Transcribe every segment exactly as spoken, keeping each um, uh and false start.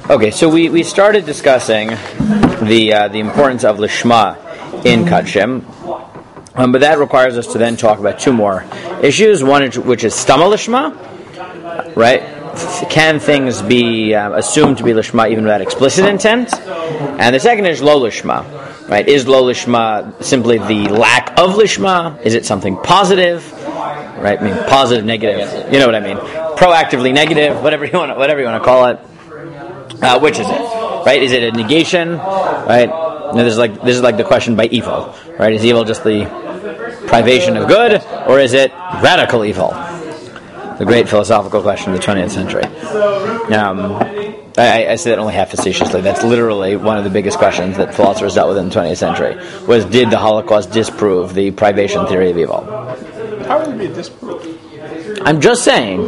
Okay, so we, we started discussing the uh, the importance of lishma in Kadshim, um, but that requires us to then talk about two more issues. One is, which is stama lishma, right? Can things be uh, assumed to be lishma even without explicit intent? And the second is lo lishma, right? Is lo lishma simply the lack of lishma? Is it something positive? Right? I mean, positive, negative. You know what I mean? Proactively negative, whatever you want, whatever you want to call it. Uh, which is it? Right? Is it a negation? Right? Now, this is like this is like the question by evil. Right? Is evil just the privation of good, or is it radical evil? The great philosophical question of the twentieth century. Um, I, I say that only half facetiously. That's literally one of the biggest questions that philosophers dealt with in the twentieth century. Was did the Holocaust disprove the privation theory of evil? How would it be disproved? I'm just saying.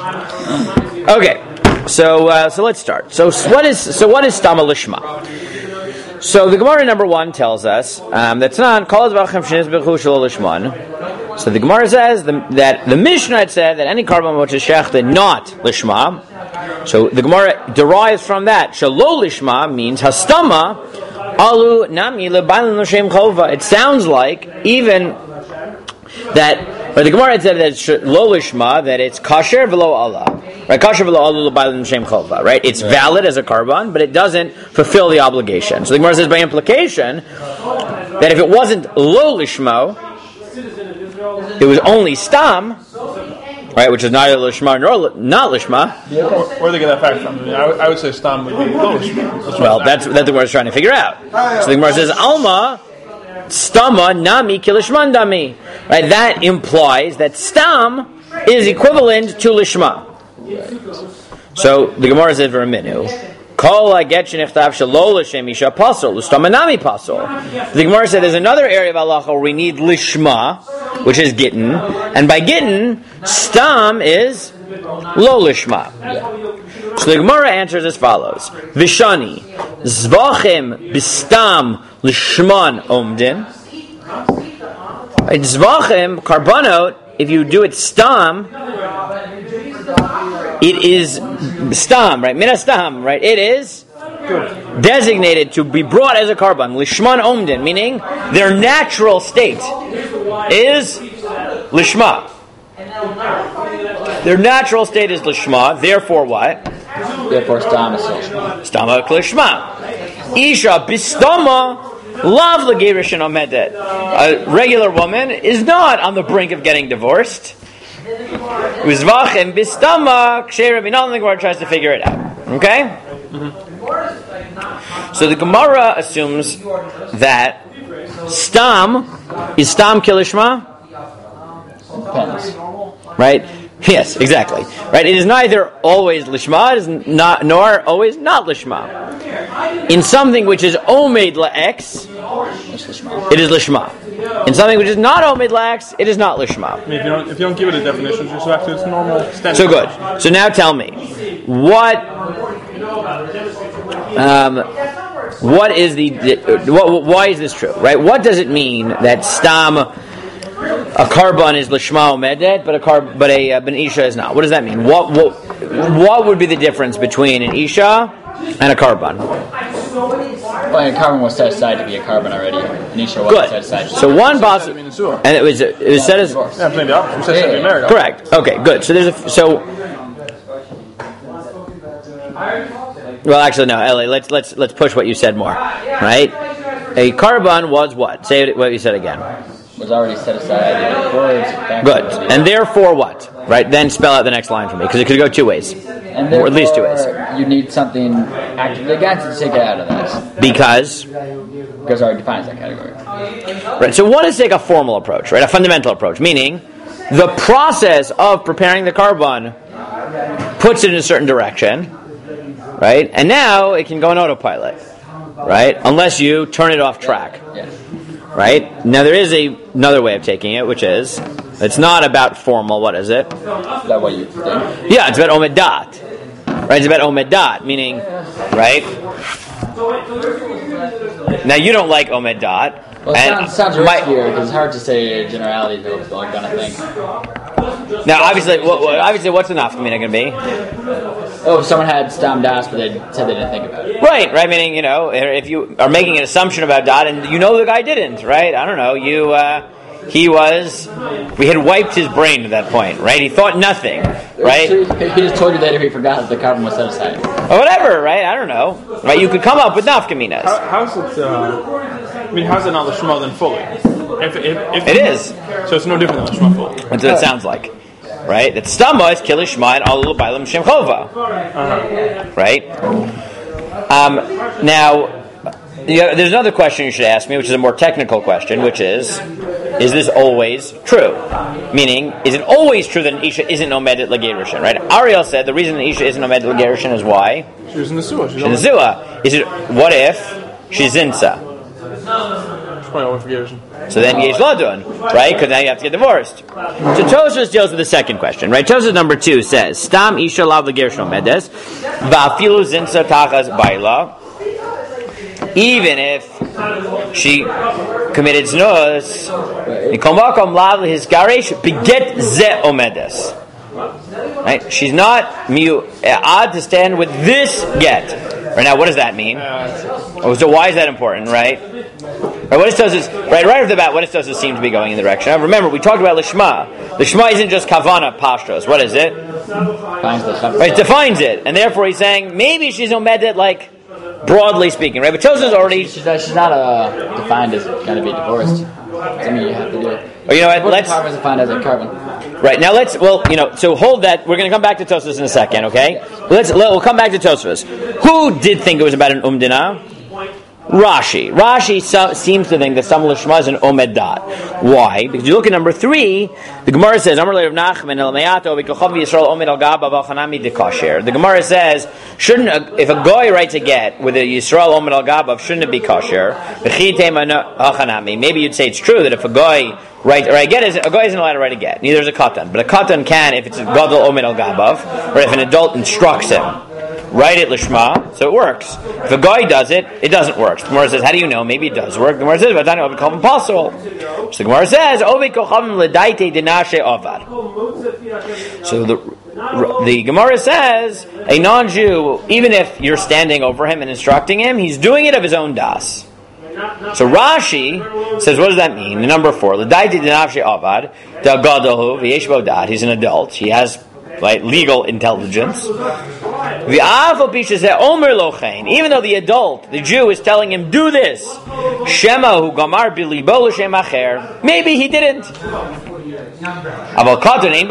Okay. So, uh, so let's start. So, what is so what is stama lishma? So, the Gemara number one tells us um, that's not kol zvachem sheniz b'chu shelo lishman. So, the Gemara says the, that the Mishnah had said that any carbon which is shechted not lishma. So, the Gemara derives from that shelo lishma means hastama alu nami lebailin l'shem chova. It sounds like even that. But the Gemara had said that it's lo lishma, that it's kasher v'lo Allah. Right? Kasher v'lo Allah l'baylim l'shem chova. Right? It's valid as a carbon, but it doesn't fulfill the obligation. So the Gemara says by implication that if it wasn't lo lishmo, it was only stam, right? Which is neither lishma nor not lishma. Where, where do they get that fact from? I, mean, I, would, I would say stam would be lo lishma. Well, that's what the Gemara is trying to figure out. So the Gemara says Alma. Stama nami kilishman dami. Right, that implies that stam is equivalent to lishma. So the Gemara says v'raminu kol haget shenichtav shelo l'shem isha pasol l'stama nami pasol. The Gemara said there's another area of halacha where we need lishma, which is gittin, and by gittin stam is lo lishma. So the Gemara answers as follows: Vishani zvachim bistam lishman omdin. Right, zvachim karbanot. If you do it stam, it is stam. Right, mina stam. Right, it is designated to be brought as a carbon lishman omdin, meaning their natural state is lishma. Their natural state is lishma. Therefore, what? Therefore, stam is lishma. Stama lishma. Isha bistama lav legerishin omedet. A regular woman is not on the brink of getting divorced. Uzvachim bistama ksher binan. The Gemara tries to figure it out. Okay. Mm-hmm. So the Gemara assumes that stam is stam kilishma. Depends. Right? Yes, exactly. Right? It is neither always lishma, it is not, nor always not lishma. In something which is omed la'ex, it is lishma. In something which is not omed la'ex, it is not lishma. I mean, if you don't, if you don't give it a definition, just back to its normal standard. So good. So now tell me, what, um, what is the, what, why is this true? Right? What does it mean that stam, a carbon is lishma omedet, but a carb, but a uh, an isha is not? What does that mean? What what what would be the difference between an isha and a carbon? Well, a carbon was set aside to be a carbon already. An isha was Good. set aside. To So one possible, and it was it was set as Yeah, maybe the opposite. We said to be married. correct. Okay, good. So there's a so. Well, actually, no, Ellie. Let's let's let's push what you said more. Right? A carbon was what? Say what you said again. Was already set aside. Words, Good. And therefore what? Right? Then spell out the next line for me, because it could go two ways. And or at least two ways. You need something actively against it to take it out of that. Because? Because it already defines that category. Right. So one is take a formal approach, right? A fundamental approach, meaning the process of preparing the carbon puts it in a certain direction, right? And now it can go on autopilot, right? Unless you turn it off track. Yeah. Right? Now there is a, another way of taking it, which is, it's not about formal, what is it? Is that what you think? Yeah, it's about omedat. Right? It's about omedat, meaning, right? Now you don't like omedat, Well, it And sounds, sounds my- riskier because it's hard to say generality though. Like kind of thing. Now, obviously, what, what, obviously, what's the nafkamina going to be? Oh, if someone had stam das, but they said they didn't think about it. Right, right. Meaning, you know, if you are making an assumption about dot, and you know the guy didn't, right? I don't know. You, uh, he was. We had wiped his brain at that point, right? He thought nothing, right? So he he just told you later he forgot that the carbon was set aside. Or whatever, right? I don't know, right? You could come up with nafkaminas. How, how's it? Uh, I mean, how's it not Lishma then fully? If, if, if It is. So it's no different than Lishma fully. That's what it sounds like, right? That stama is kilishma and all bailam shem chova, right? Um, now. Yeah, there's another question you should ask me, which is a more technical question, which is, is this always true? Meaning, is it always true that an Isha isn't omedet legerushin, right? Ariel said the reason an Isha isn't omedet legerushin is why? She was in the sewer. She's She's in the Zua. Is it, what if she's zinsa? She's probably over for Gershon. So then yesh ladun, right? Because now you have to get divorced. So Tosfos deals with the second question, right? Tosfos number two says, Stam Isha lav legerushin omedes, va'afilu zinsa tachas baila, even if she committed znus, nikomakom lav his garesh beget ze omedes. Right? She's not miu odd to stand with this get. Right now, what does that mean? Oh, so why is that important, right? Right, what does this, right, right off the bat, what does this seem to be going in the direction? Now, remember, we talked about Lishma. Lishma isn't just Kavana Pashtos. What is it? Right, it defines it. And therefore he's saying, maybe she's omedet, like, broadly speaking, right? But Tosfos already... She's not, she's not uh, defined as going to be divorced. Something you have to do. Oh, you know what, let's... Carbon is defined as a carbon. Right, now let's, well, you know, so hold that. We're going to come back to Tosfos in a second, okay? Let's, let, we'll come back to Tosfos. Who did think it was about an umdina? Rashi. Rashi so, seems to think that some lishma is an omedat. Why? Because you look at number three, the Gemara says, Amar Rav Nachman el meyato v'kochav Yisrael omed al gaba v'chanami dekasher. The Gemara says, shouldn't a, if a goy writes a get with a Yisrael omed al gaba, shouldn't it be kosher? Maybe you'd say it's true that if a goy writes, or a get is a goy isn't allowed to write a get. Neither is a katan, but a katan can if it's a gadol omed al gabav, or if an adult instructs him. Write it lishma, so it works. If a guy does it, it doesn't work. The Gemara says, how do you know? Maybe it does work. The Gemara says, but I know Ovid Pasul. So the Gemara says, Ovid Kochavim L'daite Dinashe Avad. So the the Gemara says, a non-Jew, even if you're standing over him and instructing him, he's doing it of his own das. So Rashi says, what does that mean? The number four, L'daite Dinashe Avad, Da Gadohu V'yesh Bo Dat. He's an adult. He has right, legal intelligence. Even though the adult, the Jew, is telling him, do this. Shema hu gamar bilibo l'shem acher. Maybe he didn't. But a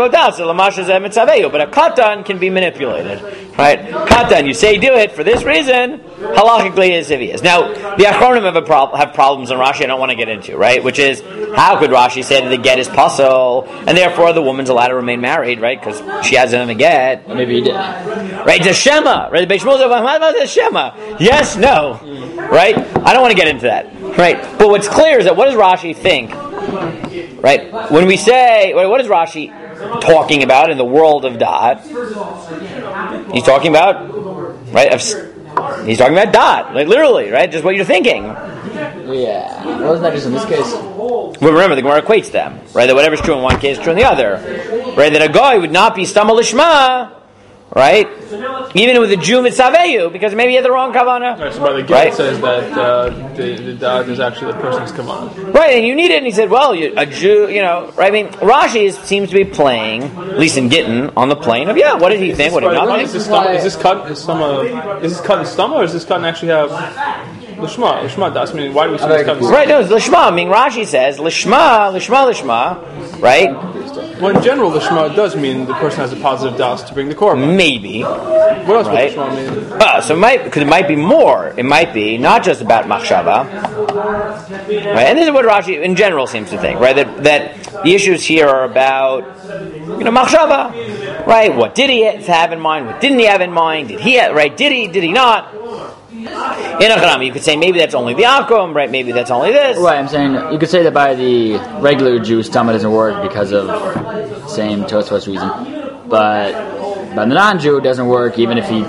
katan can be manipulated. Right? Katan, you say do it for this reason, halachically is if he is. Now, the Achronim have, a prob- have problems in Rashi I don't want to get into, right? Which is, how could Rashi say that the get is pasul, and therefore the woman's allowed to remain married, right? Because she hasn't a get. Or maybe he did. Right? The Shema. Right? The Beis Shmuel says, the Shema. Yes, no. Right? I don't want to get into that. Right? But what's clear is that what does Rashi think? Right? When we say, what is Rashi talking about in the world of Da'at? He's talking about, right? Of, he's talking about Da'at, like literally, right? Just what you're thinking. Yeah. Well, wasn't that just in this case? Well, remember, the Gemara equates them, right? That whatever's true in one case is true in the other, right? That a guy would not be Stama Lishma, right? Even with a Jew mitzaveyu, because maybe he had the wrong kavanah. Right, so by the get right? it says that uh, the, the dad is actually the person's kavanah. Right, and you need it, and he said, well, you, a Jew, you know, right? I mean, Rashi is, seems to be playing, at least in Gittin, on the plane of, yeah, what did he Is think, this, what did he by, not is think? this, stomach, is this cut is some uh, is this cut in stomach, or is this cut and actually have lishma? Lishma das. I mean, why do we say this cut in Right, no, it's Lishma. I mean, Rashi says, Lishma, Lishma, Lishma, right? Well, in general, lishma does mean the person has a positive das to bring the korban. Maybe. What else Right. would lishma mean? Uh, so it might, because it might be more. It might be not just about machshava, right? And this is what Rashi, in general, seems to think, right? That that the issues here are about, you know, machshava, right? What did he have in mind? What didn't he have in mind? Did he, have, right? Did he? Did he not? In Achanami, you could say maybe that's only the akum, right? Maybe that's only this. Right, I'm saying you could say that by the regular Jew, stama doesn't work because of same Tosfos reason, but by the non-Jew it doesn't work even if he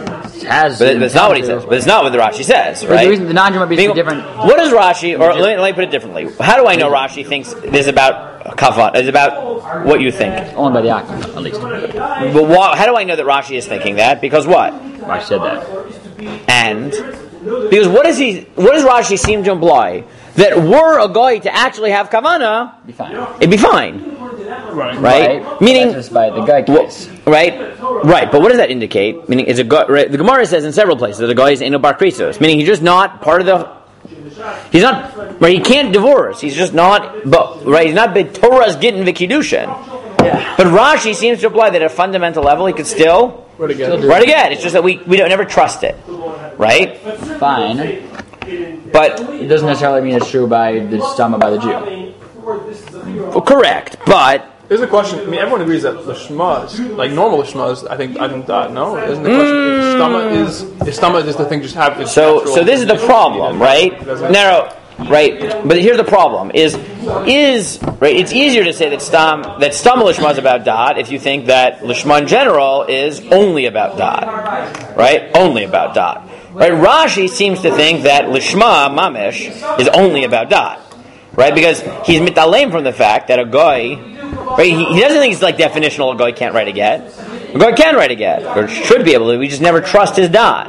has. But, but it's not what he says. But it's not what the Rashi says, right? The reason the non-Juma might be Meaning, different. What does Rashi, or let me, let me put it differently. How do I know Rashi thinks this is about kavan? Is about what you think? Only by the Akim, at least. But wha- how do I know that Rashi is thinking that? Because what? Rashi said that. And because what does he? What does Rashi seem to imply? That were a guy to actually have kavana, Be fine. it'd be fine, Right. right? Right. Meaning, That's just by the guy case. right, right. But what does that indicate? Meaning, is a guy? Right, the Gemara says in several places that the guy is in a bar krisos, meaning he's just not part of the. He's not right. He can't divorce. He's just not. But right, he's not Torah's getting the kiddushin. Yeah. But Rashi seems to imply that at a fundamental level, he could still Right again. right again. It's just that we we don't never trust it, right? Fine. But It doesn't necessarily mean it's true by the stomach by the Jew. well, correct. But Here's a question. I mean, everyone agrees that lishmas, like normal lishmas, I think I think that no, isn't the question if stomach is if stomach is the thing just have its So, natural- so this is the problem, right? Doesn't- No, no, right. But here's the problem: is is right? It's easier to say that stam that stam lishma is about dot if you think that lishma in general is only about dot, right? Only about dot, right? Rashi seems to think that lishma mamish is only about dot, right? Because he's mitalem from the fact that a guy, right? He, he doesn't think it's like definitional. A guy can't write a get. A guy can write a get, or should be able to. We just never trust his dot.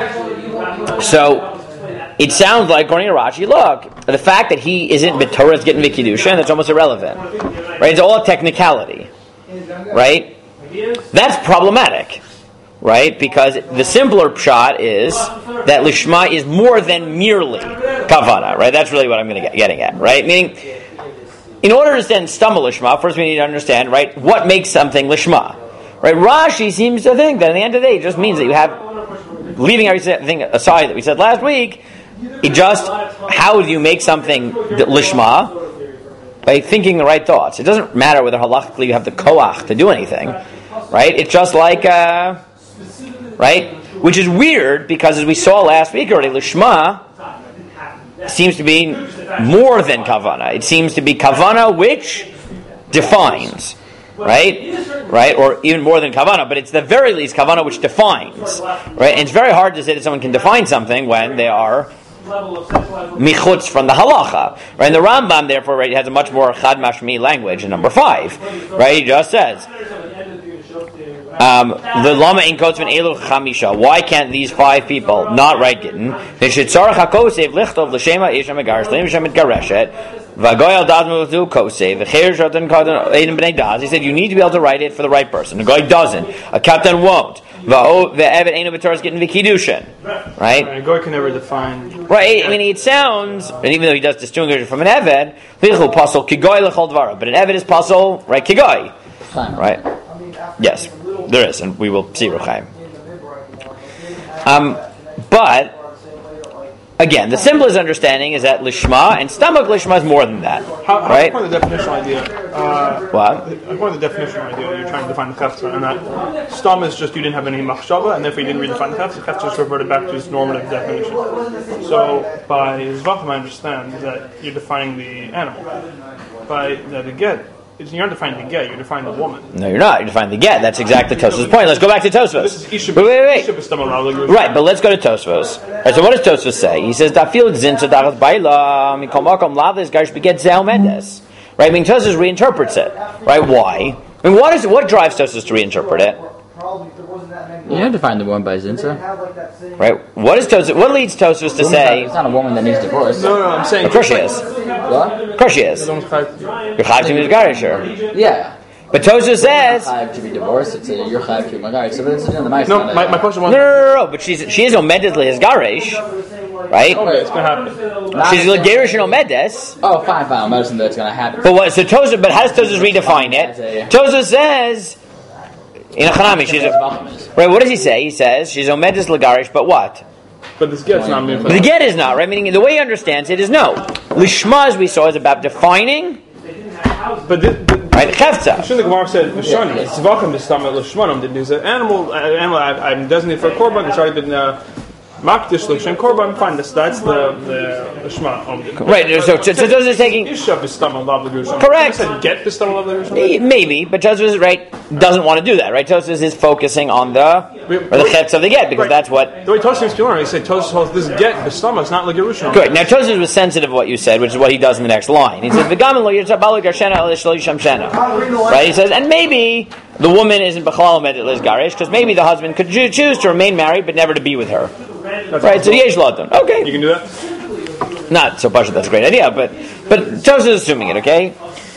So. It sounds like, according to Rashi, look, the fact that he isn't B'Torah is getting V'Kiddushin, that's almost irrelevant. Right? It's all a technicality. Right? That's problematic. Right? Because the simpler pshat is that Lishma is more than merely Kavana. Right? That's really what I'm going to get, getting at. Right? Meaning, in order to understand Stumma Lishma, first we need to understand, right, what makes something Lishma. Right? Rashi seems to think that at the end of the day, it just means that you have, leaving everything aside that we said last week, it just, how do you make something lishma? By thinking the right thoughts. It doesn't matter whether halachically you have the koach to do anything, right? It's just like, uh, right? Which is weird because as we saw last week already, lishma seems to be more than kavana. It seems to be kavana which defines, right? Right? Or even more than kavana, but it's the very least kavana which defines, right? And it's very hard to say that someone can define something when they are michutz from the halacha, right? And the Rambam, therefore, right, has a much more chad mashmi language in number five, right? He just says, um, the lama in kotzvin elu chamisha. Why can't these five people not write gittin? They should tzarach hakosev lichtov l'shema isha megarish l'im mitgareshet. V'goyal daz mu'tu kosev v'cheir shoten kodin edim b'nei daz. He said you need to be able to write it for the right person. The guy doesn't. A captain won't. V'evet einu b'torah is getting v'kiddushin. Right? A guy can never define. Right. I mean, it sounds, and even though he does distinguish it from an eved, lichul pasol kigoy lechol dvara, but an eved is pasol right kigoy. Right. Yes, there is, and we will see Ruchaim. Um, but again, the simplest understanding is that lishma and stomach lishma is more than that. How, how right? according to the definitional idea? Uh, What? According to the definitional idea, you're trying to define the chefza, and that stam is just you didn't have any machshava, and therefore you didn't redefine the chefza. The chefza just reverted back to its normative definition. So by zvachim, I understand that you're defining the animal. By the, the get, it's, you're not defining the get, you're defining the woman. No, you're not. You're defining the get. That's exactly Tosfos' point. Let's go back to Tosfos. This is Isha wait, wait, wait. B'stamah. Right, but let's go to Tosfos. Right, so what does Tosfos say? He says, "Dafil zinza darat baila mikol makom lavles garish beget zel mendes." Right, I mean Tosfos reinterprets it. Right, why? I mean, what is what drives Tosfos to reinterpret it? You have to find the woman by Zinsa. Right, what is Tosfos? What leads Tosfos to say? It's not a woman that needs divorce. No, no, I'm saying. Of course she is. What? Of course she is. You're chayv to be garish her. Yeah. But Tosfos says. Chayiv to be divorced. It's a you're chayiv to be married. So it's in the mice. No, my, my question was. No, no, no, no, but she's she is omedet lehizgarish, right? Okay, it's going to happen. Not She's garish and omedes. Oh, fine, fine. Medicine that's going to happen. But what? So Tosfos, but how does Tosfos redefine it? Tosfos says in a chanami, she's a, right. What does he say? He says she's omedes legarish, but what? But this get's not mean for The get is not right. Meaning the way he understands it is no. Lishma, as we saw, is about defining. But this, this, Right, chefza. Shouldn't the Gemara said Mishani? It's zvachim b'stamah l'shmanim. Did there's an animal? An animal I, I'm designated for a korban. It's already been uh, makdish l'shem korban. Fine, that's that's the the, the shma. Right. So, so, so those are taking. Isha b'stamah lav l'gushim. Correct. I said get b'stamah lav l'gushim. Maybe, but Tosfos right doesn't want to do that. Right, Tosfos is focusing on the or the chetz of the get, because right. that's what. The way Tosfos explains, he said Tosfos holds this get the stomach is not like Yerushalayim. Good. Now Tosfos was sensitive to what you said, which is what he does in the next line. He says, "V'gamin lo yirtzabalu garshena el shalisham shena." Right? He says, and maybe the woman isn't b'chalal med liz garish because maybe the husband could choose to remain married but never to be with her. That's right? So yesh ladon. Okay. You can do that. Not so much that that's a great idea, but but Tosfos is assuming it. Okay.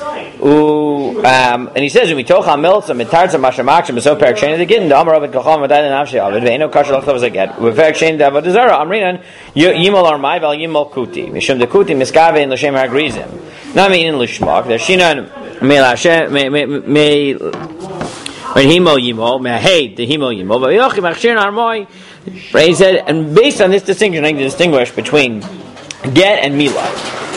Ooh, um, and he says, "Umitocha milza mitarza mashamakshim so perak shein the gittin the amar ovid kocham v'day the nafshi ovid ve'eno kasher lachtav as a get v'perak shein the avodah zara amrinan yimol armai vel yimol kuti mishum the kuti miskave in l'shem ha'grizim nami in l'shmak the shinan me l'ashem me me me when himo yimol me hey the himo yimol but yochim achshin armai." Right? He said, and based on this distinction, I think to distinguish between get and milah.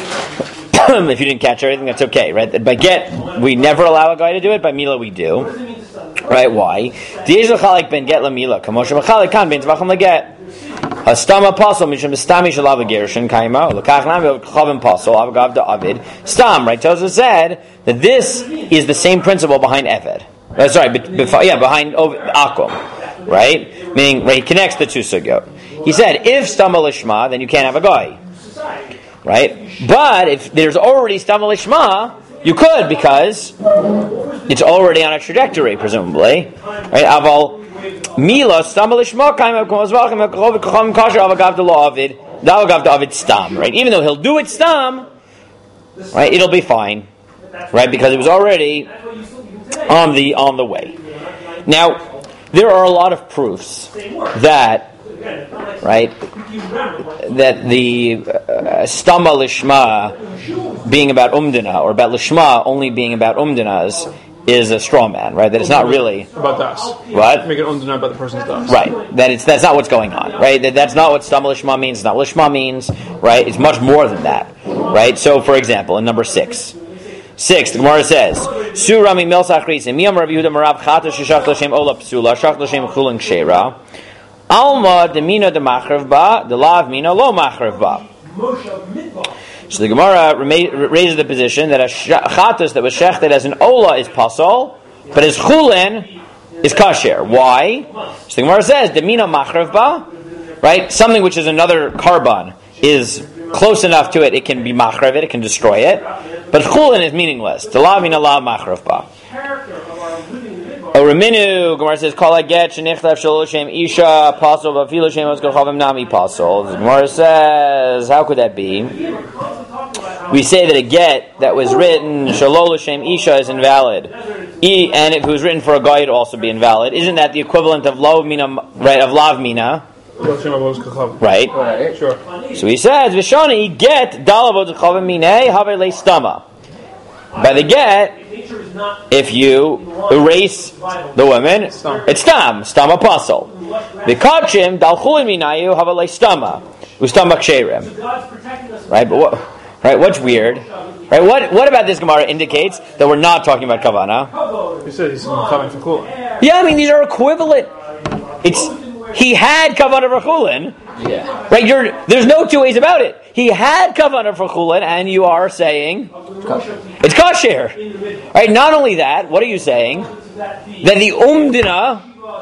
If you didn't catch everything, that's okay, right? By get, we never allow a guy to do it. By milah, we do. Right? Why? Di'ez l'chalik ben get l'milah. Kamoshe m'chalik kan ben tzvachim l'get. Hastama pasol mishum stami shalav gerushin kaima. L'kach nami chavim pasol avagav da'avid. Stam, right? Tosfos said that this is the same principle behind Eved. Uh, sorry, be, be, yeah, behind oh, Akum. Right? Meaning, right, he connects the two sugyot. He said, if stama lishma, then you can't have a guy. Right? But if there's already stama lishma, you could because it's already on a trajectory, presumably. Right? Aval mila stama lishma kaim v'chom kasher avagav de lo avid davagav de avid stam. Right? Even though he'll do it stam, right? It'll be fine. Right? Because it was already on the on the way. Now, there are a lot of proofs that, right, that the uh, stama lishma being about umdina, or about lishma only being about umdinas, is a straw man, right? That it's not really about das. What? Make it umdina about the person's das. Right. That it's that's not what's going on, right? That that's not what stama lishma means. It's not what lishma means, right? It's much more than that, right? So, for example, in number six. Six, the Gemara says, Su Rami Milsach Risim, Miyam Rav Yehuda Marav Chata Sheshach L'Shem Ola Psula, Shach L'Shem Chulin Kshera, Alma Demina de Machrav Ba, de Lav Mina Lo Machrav Ba. So the Gemara raises the position that a Chatas that was shechted as an Ola is Pasol, but as Chulin is Kasher. Why? So the Gemara says, Demina Machrav Ba, right? Something which is another carbon is close enough to it, it can be machrav it, it can destroy it. But chulin is meaningless. T'lavin Allah machrav ba. Raminu, Gemara says, Kol haget shenichtav shelo shem isha pasol v'afilo shem oskol chavim nami pasol. The Gemara says, how could that be? We say that a get that was written shelo shem isha is invalid, e, and if it was written for a guy, it'd also be invalid. Isn't that the equivalent of lo mina, right? Of lav mina? Right. Right. Sure. So he says, Vishani get dalavot chavim minei have le stama. By the get, if you erase the women, it's stam, stama pasol. V'kachim dalchulin minayu have le stama, ustama ksherim. Right, but what? Right, what's weird? Right, what? What about this Gemara indicates that we're not talking about kavana? You said he's coming for cool. Yeah, I mean these are equivalent. It's. He had kavanah for chulin, yeah. Right? You're, there's no two ways about it. He had kavanah for chulin, and you are saying Kosher. It's kosher, right? Not only that, what are you saying? That the umdina,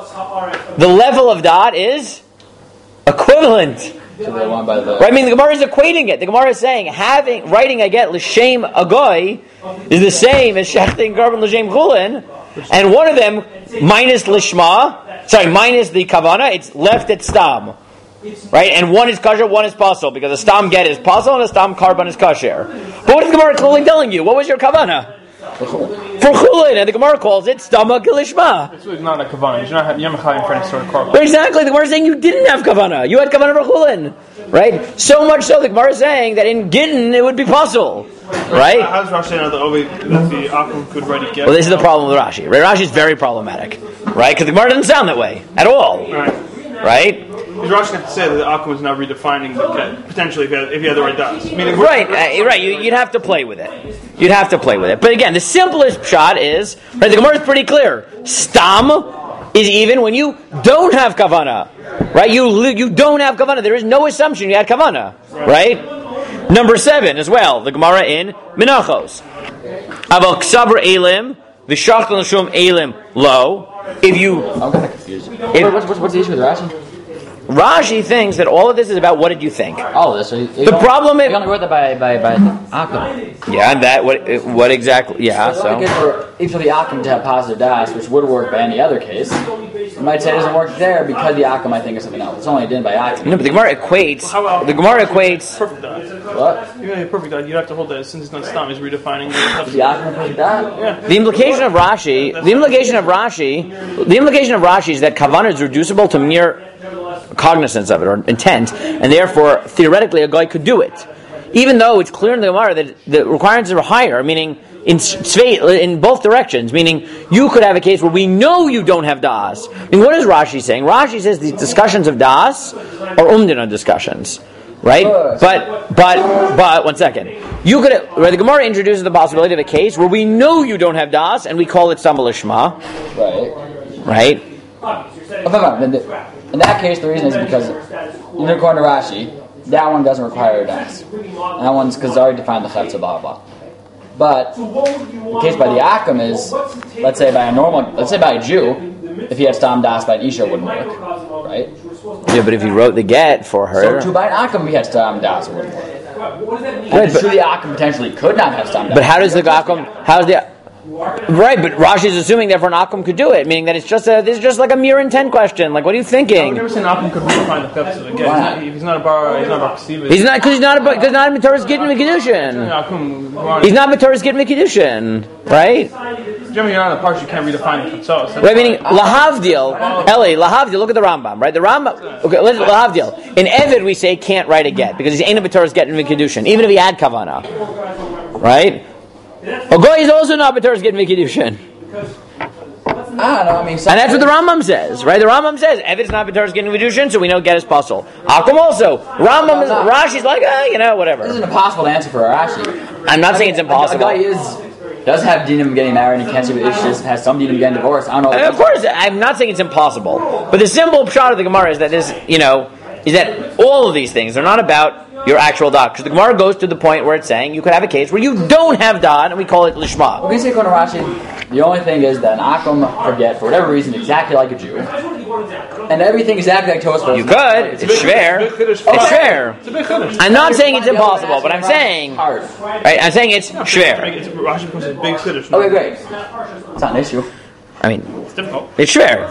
the level of dot, is equivalent. So they want by the Right? I mean, the Gemara is equating it. The Gemara is saying having writing a get l'shem agoy is the same as shechting carbon l'shem chulin, and one of them minus lishma. Sorry, minus the kavana, it's left at stam. Right? And one is kosher, one is pasol, because a stam get is pasol and a stam carbon is kosher. But what is the Gemara clearly telling you? What was your kavana? For chulin, and the Gemara calls it stama kilishma. It's really not a kavana. You're not having yamachayim for any sort of carbon. Exactly, the Gemara is saying you didn't have kavana. You had kavana for chulin. Right? So much so, the Gemara is saying that in gittin it would be pasol. Right? How does Rashi know that Ovid, that the Akum could write a get? Well, this is the problem with Rashi. Right? Rashi is very problematic. Right? Because the Gemara doesn't sound that way at all. Right. Right? Because Rashi have to say that the Akum is now redefining the get, potentially if he had, if he had the right dots. Meaning, Right, uh, right. You, you'd have to play with it. You'd have to play with it. But again, the simplest shot is, right, the Gemara is pretty clear. Stam is even when you don't have kavana. Right? You you don't have kavana. There is no assumption you had kavana. Right? Number seven as well. The Gemara in Menachos. Aval ksavr elim v'shachtan l'shum elim lo. If you, I'm kind of confused. If- what's, what's, what's the issue with Rashi? Rashi thinks that all of this is about what did you think? All of this. So you, you The don't- problem is- you only wrote that by by by Akum. Yeah, and that what what exactly? Yeah, So so. if for the Akum to have positive das, which would work by any other case, you might say it doesn't work there because the Akum I think is something else. It's only done by Akum. No, but the Gemara equates. How about- The Gemara equates. Perfect dot. What? Even if perfect dot, you have to hold that since it's not stam, he's redefining The the Akum perfect das? Yeah. The implication of Rashi. The implication of Rashi. The implication of Rashi is that kavanah is reducible to mere cognizance of it or intent, and therefore theoretically a guy could do it, even though it's clear in the Gemara that the requirements are higher, meaning in in both directions, meaning you could have a case where we know you don't have das. I mean, what is Rashi saying? Rashi says these discussions of das are umdina discussions, right? But but but one second, you could where the Gemara introduces the possibility of a case where we know you don't have das, and we call it stam lishma, Right. right? In that case, the reason is because, in according to Rashi, that one doesn't require a das. That one's because it's already defined the chetza, blah, blah, blah. But the case by the Akum is, let's say by a normal, let's say by a Jew, if he had stam das by an Isha, it wouldn't work, right? Yeah, but if he wrote the get for her, So too by an Akum, if he had stam das, it wouldn't work. Right, And it's but- true the Akum potentially could not have stam das. but how does the Akum? How's the right? But Rashi is assuming therefore an Akum could do it, meaning that it's just a this is just like a mere intent question. Like, what are you I've thinking? never seen Akum could redefine the chefs. Again, he's not, he's not a bar, he's not a bar Ksiva. He's not because he's not because not Mataras getting Mikidushin. Akum, Ron- He's not Mataras getting Mikidushin, right? Generally, you're not in the parts, you can't redefine the chefs. Right, meaning lahavdil, Eli lahavdil. Look at the Rambam, right? The Rambam. Okay, let's lahavdil. In Evid, we say can't write a get because he's ain't a Mataras getting Mikidushin, even if he had kavana, right? A goy is also not Mataras getting Mikidushin. I don't know, I mean... And that's what the Rambam says, right? The Rambam says, Evid's not B'taras getting Vidushin, so we know get is puzzle. Akum also. Rambam, is, Rashi's like, eh, you know, whatever. This is an impossible answer for Rashi. I'm not saying it's impossible. A guy is, does have dinim getting married and he can't see the issues, has some dinim getting divorced. I don't know. Uh, Of course, I'm not saying it's impossible. But the simple pshat of the Gemara is that this, you know, is that all of these things are not about your actual dot. Because the Gemara goes to the point where it's saying you could have a case where you don't have dot, and we call it lishma. When we say according to Rashi, the only thing is that an Akum forget, for whatever reason, exactly like a Jew. And everything exactly like Tosfos. You could. It's fair. It's fair. It's a big chiddush. I'm not saying it's impossible, but I'm saying, Hard. right? I'm saying it's fair. It's, Rashi becomes a big chiddush. Okay, great. It's not an issue. I mean, It's difficult. it's fair.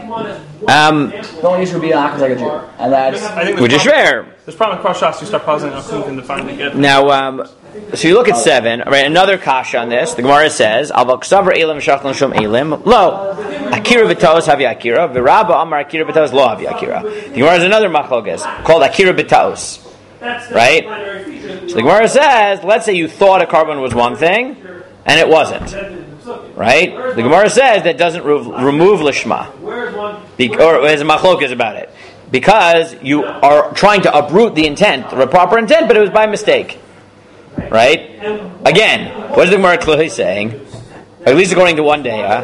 Um, The only issue would be an Akum's like a Jew. And that's... I think which is fair. There's probably cross shots. You start pausing Akum can define it again. Now, um, so you look at seven, right? Another kasha on this. The Gemara says, "Avak savar elim shachlan shum elim lo akira b'taos havi akira v'rabba amar akira b'taos lo havi akira." The Gemara has another machlokas called akira b'taos, right? So the Gemara says, let's say you thought a carbon was one thing and it wasn't, right? The Gemara says that doesn't re- remove lishma, Be- or there's a machlokas about it. Because you are trying to uproot the intent, the proper intent, but it was by mistake. Right? Again, what is the Gemara clearly saying? At least according to one day, huh?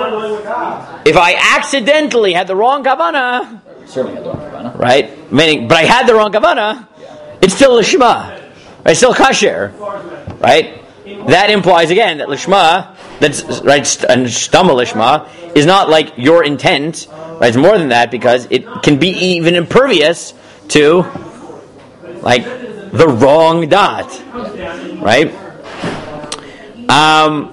If I accidentally had the wrong kavanah, Certainly had the wrong Kavanah. right? Meaning, but I had the wrong kavanah, it's still lishma. It's still kasher. Right? That implies again that lishma, that's right, st- and shtama lishma, is not like your intent. Right? It's more than that because it can be even impervious to like the wrong dot. Right? Um,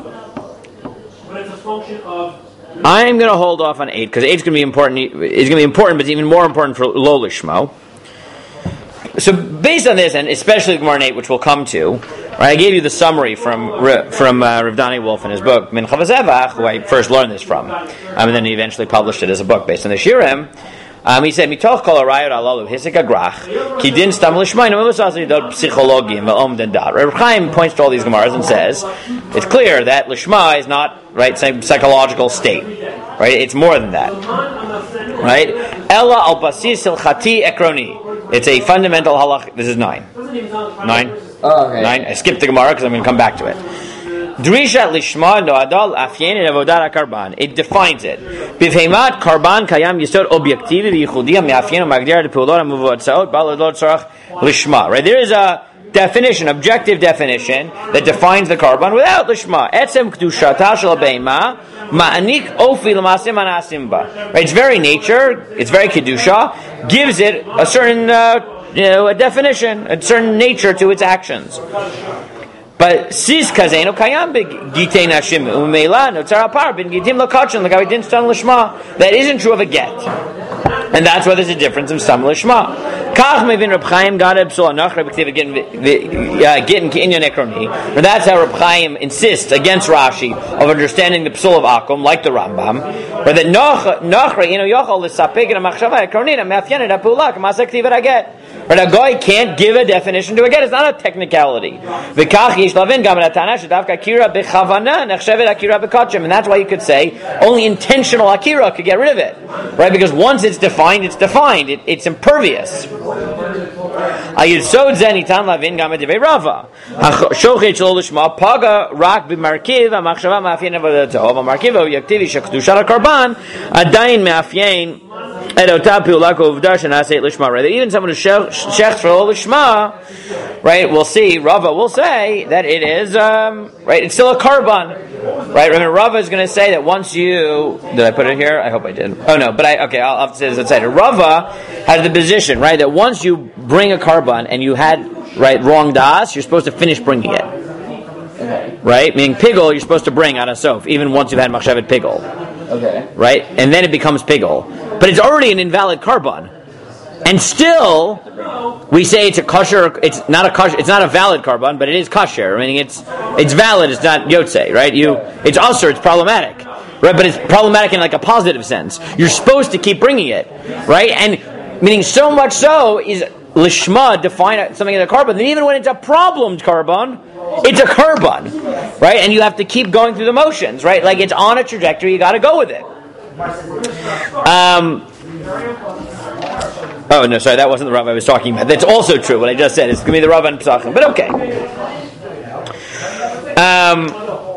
I'm going to hold off on eight because eight's going to be important. It's going to be important, but it's even more important for lo lishmo. So based on this, and especially Gemara eight, which we'll come to, right, I gave you the summary from from uh, Rav Dani Wolf in his book Min Chavazevach, who I first learned this from, um, and then he eventually published it as a book based on the Shirim. Um, he said, "Mitoch kol harayot alalu hisik agrach ki din stam lishmayim memusas yidot psychologim ve'om den dat." Rav Chaim points to all these Gemaras and says it's clear that lishma is not right same psychological state, right? It's more than that, right? Ella al basis hilchati ekroni. It's a fundamental halach. This is nine. Nine? Oh, okay. Nine. I skipped the Gemara because I'm going to come back to it. Drisha lishma noadal afyen avodat karban. It defines it. Bifhemat karban kayam yisod objektivi v'yichudia me'afyen u'magdir de'peulot ha'muvotzaot ba'alodot tzarach lishma. Right? There is a definition, objective definition that defines the korban without lishma. Etzem kedushata shel beima ma'anik ofi l'masim anasim ba. Right, its very nature, its very kedusha, gives it a certain, uh, you know, a definition, a certain nature to its actions. But sis kazeno kayam gitei nashim umeila notzar apar ben gitim lokachin lagavidin stam lishma. That isn't true of a get, and that's why there's a difference in stam lishma. Kach mevin Reb Chaim gad psul anachra b'ktiv gittin k'inyan ekroni. And that's how Reb Chaim insists against Rashi of understanding the psul of akum, like the Rambam, but that nachra ino yochol l'sapek in a machshava ekronina me'afyenet ha'pula k'masa k'tiv get. But a guy can't give a definition to a get. It's not a technicality. And that's why you could say only intentional akira could get rid of it, right? Because once it's defined, it's defined. It, it's impervious. Even someone who shechts for all lishma, right? We'll see. Rava will say that it is, um, right? It's still a korban, right? Remember, Rava is going to say that once you did I put it here? I hope I did. Oh no, but I okay. I'll, I'll have to say this outside. Rava has the position, right, that once you bring a korban and you had right wrong das, you're supposed to finish bringing it. Okay. Right? Meaning pigul, you're supposed to bring on a sof, even once you've had machshavet pigul. Okay. Right? And then it becomes pigul. But it's already an invalid korban. And still, we say it's a kosher, it's not a kosher, it's not a valid korban, but it is kosher. Meaning it's it's valid, it's not yotze, right? You, it's usher, it's problematic. Right? But it's problematic in like a positive sense. You're supposed to keep bringing it. Right? And meaning so much so is lishma define something in a korban, then even when it's a problemed korban, it's a korban, right? And you have to keep going through the motions, right? Like it's on a trajectory, you got to go with it. Um. Oh no, sorry, that wasn't the Rav I was talking about. That's also true. What I just said is going to be the Rav and Pesachim, but okay. Um.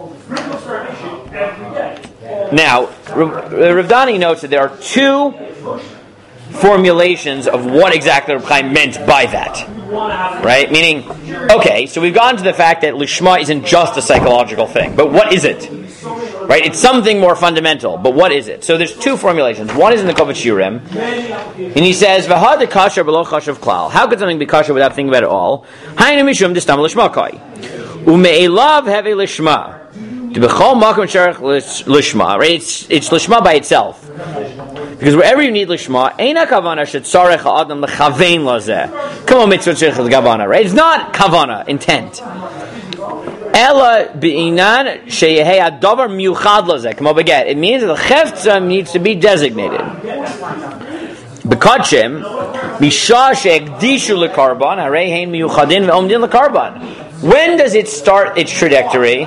Now, Rav Dani notes that there are two formulations of what exactly Reb Chaim meant by that, right? Meaning, okay, so we've gone to the fact that lishma isn't just a psychological thing, but what is it? Right? It's something more fundamental, but what is it? So there's two formulations. One is in the Kovetz Shiurim, and he says, "V'had kasher below kasher klal." How could something be kasher without thinking about it all? Haynu mishum d'stam lishma kai, ume'elav hevi lishma. To bechol makom sherach lishma, right? It's it's lishma by itself, because wherever you need lishma, eina kavana shetzarech ha'adam lechavein lazeh. Come on, mitzvah tzarech kavana, right? It's not kavana intent. Ela beinan sheyehei adavar miuchad lazeh. Come on, baget. It means that the chefza needs to be designated. Bekachim misha she'ekdishu lekarban harei hein miuchadin ve'omdin lekarban. When does it start its trajectory?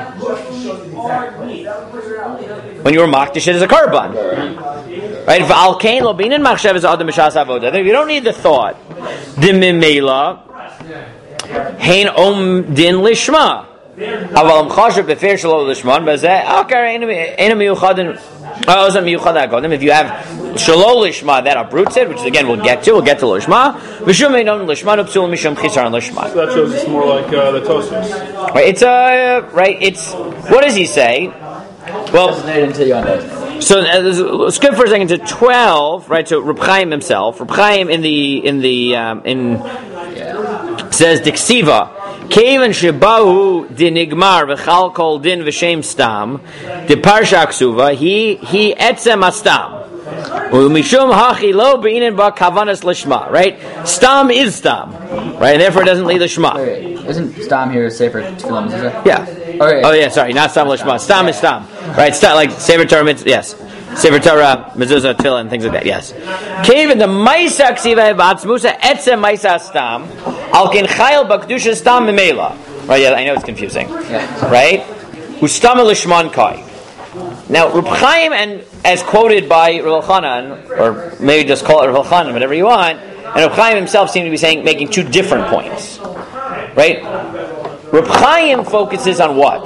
When you were makdish it as a korban, right? V'al kein lo binin machshav is adam b'shas avoda. You don't need the thought. D'mimela hein om din lishma. Aval am chashav befer shelo lishman bazeh. Okay, ena miyuchadin. Oh, it's a miyuchad agodim. If you have shelo lishma that uproots it, which again we'll get to, we'll get to lishma. V'shum ein om lishma upsul mishum chisar lishma. So that shows it's more like uh, the Tosfos. Right? It's a uh, right. It's what does he say? Well, so uh, let's skip for a second to twelve, right? So Reb Chaim himself, Reb Chaim in the in the um, in yeah. says Diksiva, Kevan shebahu dinigmar v'chal kol din v'shem stam, de parsha ksuva he he etzem astam. Umishum hachi lo beinin ba kavanas lishma. Right? Stam is stam, right? And therefore it doesn't lead lishma. Wait, wait. Isn't stam here sefer tefillah mezuzah? Yeah. Okay. Oh yeah, sorry, not stam lishma. Stam is stam, right? Stam like sefer Torah, yes, sefer Torah, mezuzah, tefillah, and things like that. Yes. Kevin the ma'isa ksiva v'atzmusa etzem ma'isa stam al ken chayil bakdusha stam memela. Right? Yeah, I know it's confusing. Yeah. Right? Ustam lishman kai. Now, Reb Chaim, and as quoted by Rav Elchanan, or maybe just call it Rav Elchanan, whatever you want, and Reb Chaim himself seem to be saying, making two different points, right? Reb Chaim focuses on what?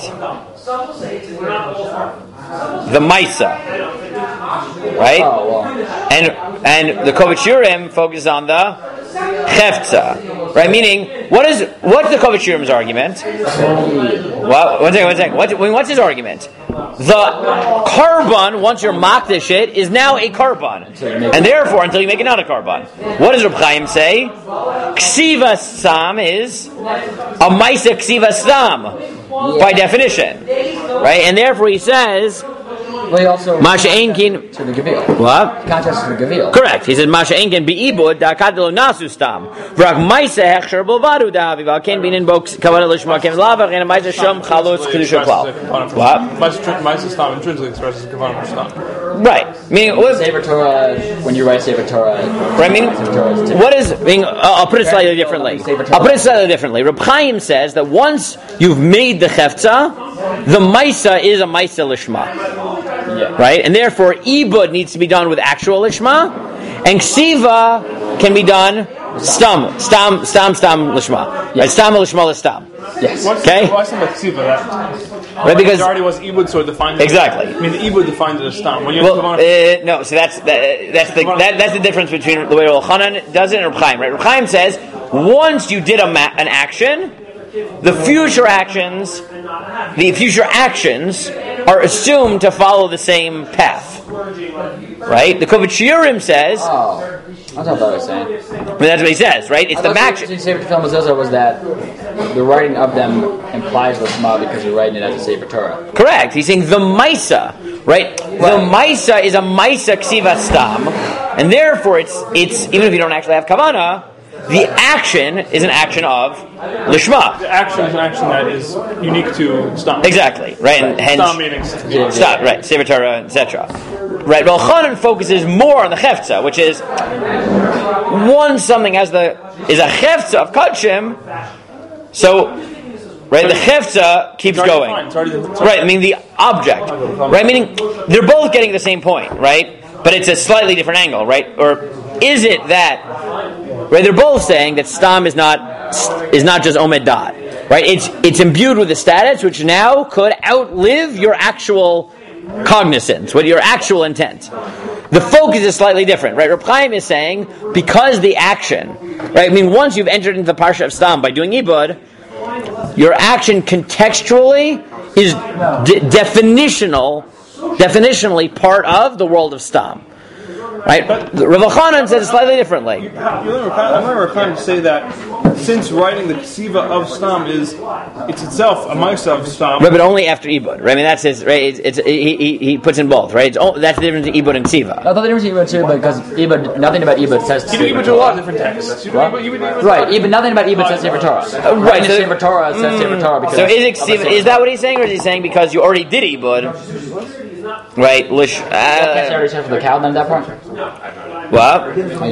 The Maisa, right? And and the Kovetz Shiurim focuses on the chefza, right? Meaning, what is what's the Kovach Shiurim's argument? Well, one second, one second. What, what's his argument? The carbon, once you're makdish it, is now a carbon, and therefore, until you make another carbon, what does Reb Chaim say? Ksiva Sam is a Maisa Ksiva Sam by definition, right? And therefore, he says. Well, he also Masha Enkin to the Gavil. What? Contrast to the Gavil. Correct. He said Masha Enkin beibud da kadlo nasu stam. Vrak Maisa hechsher bolvadu da aviva ken binin box kavana lishma ken lava and Maisa shom chalutz kedusha klal. What? Maisa stam intrinsically expresses kavana stam. Right. Meaning what? Sefer Torah. When you write Sefer Torah. Right. Meaning what is? Meaning uh, I'll put it slightly differently. I'll put it slightly differently. Reb Chaim says that once you've made the chefza, the Maisa is a Maisa lishma. Yeah. Right, and therefore ibud needs to be done with actual lishma, and ksiva can be done stam, stam, stam, stam lishma. Yes. Right, stam lishma stam. Yes. Okay. Why some ksiva that? Right, because majority was ibud, so it defines exactly. I mean, the ibud defines it as stam. When you well, uh, no, so that's that, that's the that, that's the difference between the way Reb Chanan does it and Reb Chaim. Right, Reb Chaim says once you did a ma- an action. The future actions, the future actions are assumed to follow the same path, right? The Kovach Shiurim says. Oh, that's not what I was saying. But that's what he says, right? It's I the action. The Sefer Film was that the writing of them implies Lishma because you're writing it as a Sefer Torah. Correct. He's saying the Maisa, right? right. The Maisa is a Maisa Ksiva Stam, and therefore it's it's even if you don't actually have Kavanah. The action is an action of lishma. The action is an action that is unique to stam. Exactly, right? And hence, stam meaning stam, right? Sefer Torah, et cetera. Right? Reb Chanan focuses more on the chefza, which is once something has the is a chefza of kachim, so right, the chefza keeps going. Right? I mean the object, right? Meaning they're both getting the same point, right? But it's a slightly different angle, right? Or is it that? Right, they're both saying that stam is not is not just omed dot, right? It's it's imbued with a status which now could outlive your actual cognizance, with your actual intent. The focus is slightly different, right? Reb Chaim is saying because the action, right? I mean, once you've entered into the parsha of stam by doing ibud, your action contextually is de- definitional, definitionally part of the world of stam. Right, but Rav Chanan says it slightly differently. You, you I remember kind of say that since writing the ksiva of stam is it's itself a ma'isa of stam. Right, but only after ibud. Right, I mean that's his. Right, it's, it's he, he he puts in both. Right, it's all, that's the difference between ibud and ksiva. I thought the difference between ibud too, because ibud, nothing about ibud says. You do ibud to a lot of different texts. You do ibud, you do ibud right, even nothing about ibud says Sefer Torah. Uh, right, so, Sefer Torah says mm, Sefer Torah. Because so is it ksiva? Is that what he's saying, or is he saying because you already did ibud? Right, lish. Uh, Can't already say for the cow then that part. What?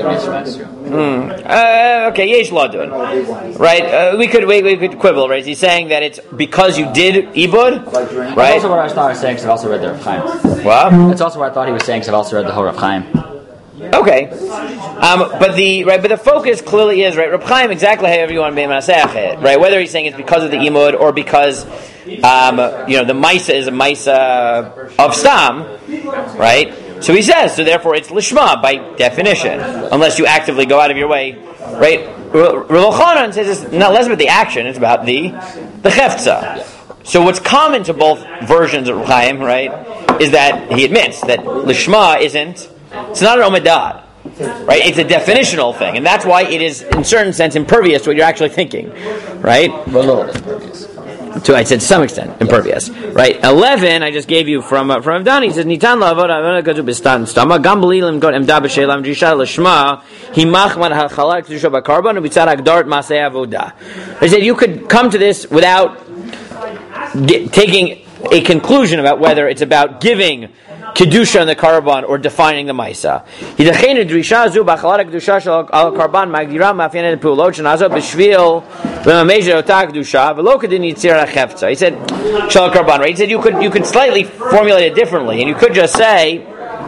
Mm. Uh, okay, yesh law doing. Right, uh, we could we, we could quibble. Right, he's saying that it's because you did ibud. Right. That's also what I thought I was saying. Because I've also read the Rav Chaim. What? That's also what I thought he was saying. Because I've also read the whole Rav Chaim. Okay, um, but the right, but the focus clearly is right. Reb Chaim exactly however you want to be it, right? Whether he's saying it's because of the imud or because um, you know the Maisa is a Maisa of stam, right? So he says, so therefore it's lishma by definition, unless you actively go out of your way, right? Rav Chanan says it's not less about the action; it's about the the chefza. So what's common to both versions of Reb Chaim, right, is that he admits that lishma isn't. It's not an omedat, right? It's a definitional thing, and that's why it is, in a certain sense, impervious to what you're actually thinking, right? A little bit impervious. To I said to some extent impervious, right? Eleven, I just gave you from uh, from Dani. He says Nitan laavod avon katu bistan stama gam b'lilim got emda b'shelam drisha l'shma himach man hachalak kedusha b'karban ubitzad agdart masei avoda. He said you could come to this without get, taking a conclusion about whether it's about giving kedusha in the karban or defining the maisa. Hidachenu drisha zu b'chalat kedusha shel al karban magdira mafyanet peulot shenazot b'shvil v'mameja otak kedusha v'lo kedin yitzir hachefza. He said shel karban. Right? He said you could you could slightly formulate it differently, and you could just say,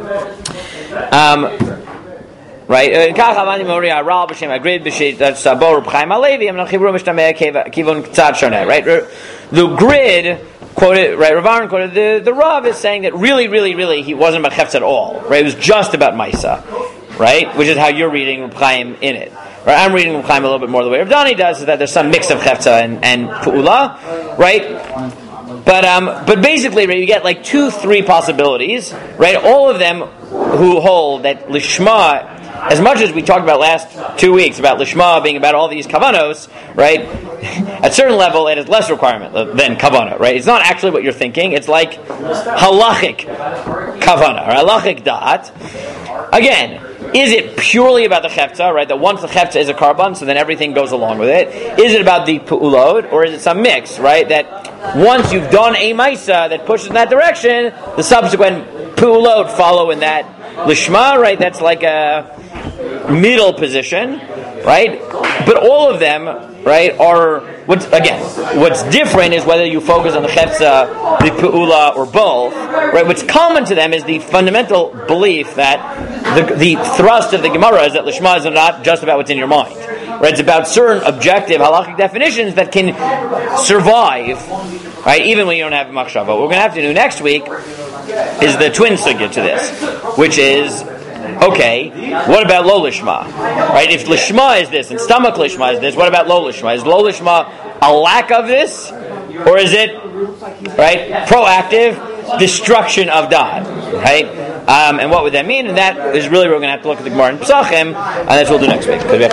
um, right? Kach amani mori aral b'shem agrid b'shet sabor b'chaim alevi am nachivru mishtamei kivon k'tzad shoneh. Right? The grid. Quoted, right? Rav Aaron quoted the the Rav is saying that really, really, really, he wasn't about chefetz at all. Right? It was just about Maisa. right? Which is how you're reading Reb Chaim in it. Right? I'm reading Reb Chaim a little bit more the way Rav Dani does, is that there's some mix of chefza and, and pu'ula, right? But um, but basically, right, you get like two, three possibilities, right? All of them who hold that lishma, as much as we talked about last two weeks about lishma being about all these kavanos, right? At a certain level, it has less requirement than kavana, right? It's not actually what you're thinking. It's like halachic kavana, or halachic da'at. Again, is it purely about the chefza, right? That once the chefza is a karban, so then everything goes along with it. Is it about the pu'ulot, or is it some mix, right? That once you've done a maisa that pushes in that direction, the subsequent pu'ulot follow in that lishma, right? That's like a middle position, right? But all of them, right, are what's again what's different is whether you focus on the chefza, the pu'ula, or both, right? What's common to them is the fundamental belief that the, the thrust of the Gemara is that lishma is not just about what's in your mind, right? It's about certain objective halachic definitions that can survive, right, even when you don't have machshava. What we're going to have to do next week is the twin sugya to this, which is, okay, what about lo lishma? Right? If lishma is this and stomach lishma is this, what about lo lishma? Is lo lishma a lack of this, or is it, right, proactive destruction of da'at? Right? Um, and what would that mean? And that is really we're going to have to look at the Gemara in Pesachim, and that's what we'll do next week.